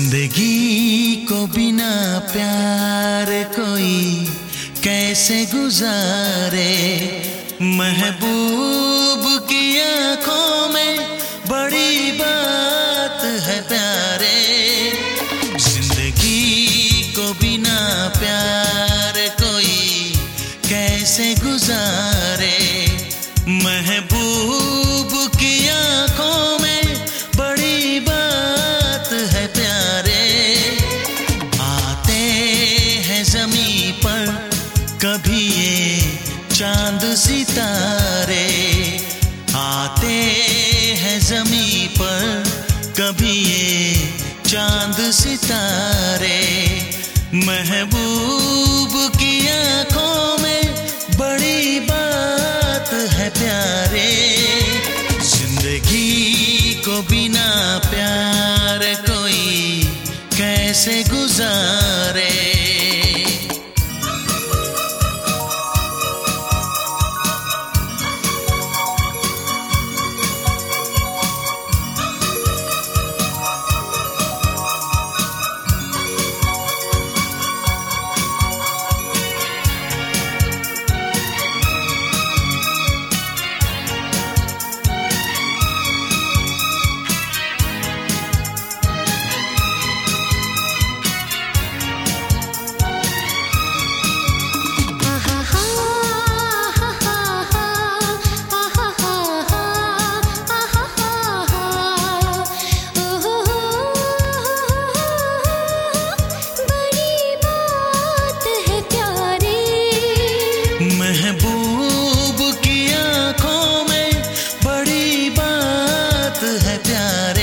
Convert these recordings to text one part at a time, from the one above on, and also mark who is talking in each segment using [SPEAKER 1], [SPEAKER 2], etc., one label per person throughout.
[SPEAKER 1] जिंदगी को बिना प्यार कोई कैसे गुजारे। महबूब की आंखों में बड़ी बात है प्यारे। जिंदगी को बिना प्यार कोई कैसे गुजारे। महबूब की आंखों में बड़ी बात है प्यारे। आते हैं ज़मीं पर कभी ये चांद सितारे। आते हैं ज़मीं पर कभी ये चांद सितारे। महबूब की आंखों में बड़ी बात है प्यारे। जिंदगी को बिना प्यार कोई कैसे गुजारे। महबूब की आंखों में बड़ी बात है प्यारे।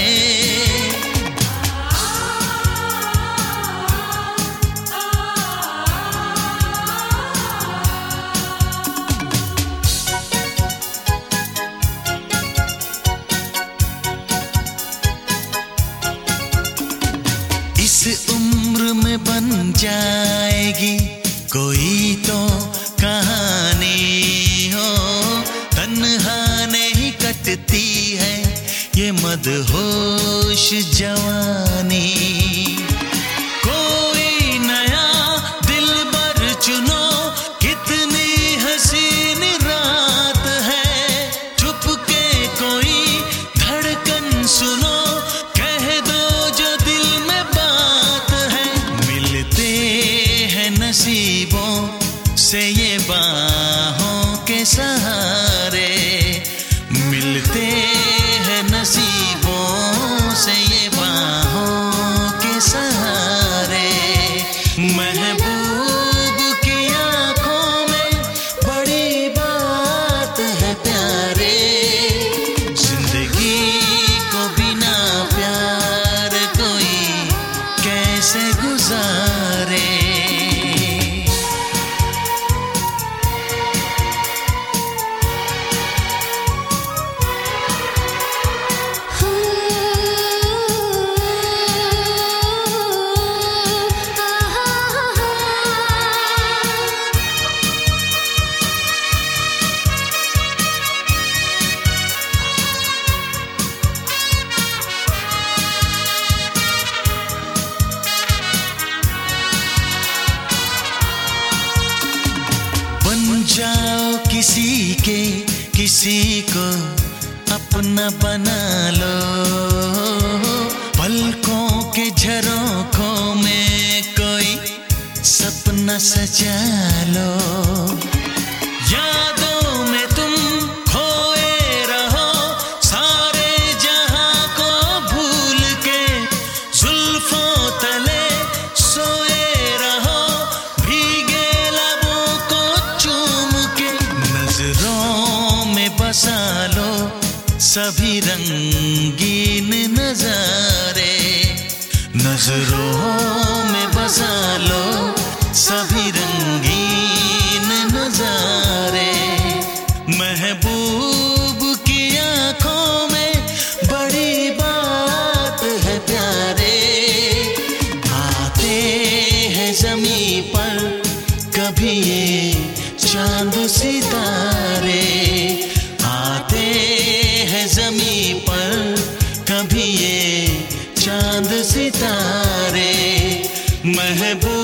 [SPEAKER 1] इस उम्र में बन जाएगी कोई तो कहानी हो। तन्हा नहीं कटती है ये मदहोश जवानी। कोई नया दिलबर चुनो, कितनी हसीन रात है। चुपके कोई धड़कन सुनो, कह दो जो दिल में बात है। मिलते हैं नसीबों से ये बाहों के सहारे। मिलते हैं नसीबों से ये बाहों के सहारे। महबूब की आंखों में बड़ी बात है प्यारे। जिंदगी को बिना प्यार कोई कैसे गुजारे। जाओ किसी के किसी को अपना बना लो। पलकों के झरोखों में कोई सपना सजा लो। यादों में तुम खोए रहो, सारे जहां को भूल के। जुल्फों तले सोए रहो, भीगे लबों को चूम के। नजरों में बसा लो सभी रंगीन नजारे। नजरों में बसा लो सभी रंगीन नजारे। महबूब की आंखों में बड़ी बात है प्यारे। आते हैं ज़मीं पर कभी ये चांद सितारे। आते हैं ज़मीं पर कभी ये चांद सितारे। महबूब